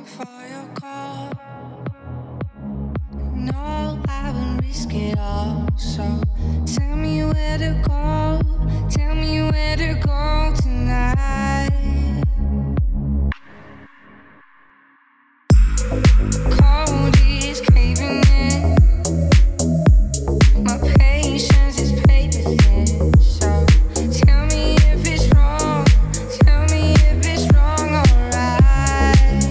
for your call. No, I wouldn't risk it all. So tell me where to go. Tell me where to go tonight. Cold is caving in. My patience is paper thin. So tell me if it's wrong. Tell me if it's wrong, alright.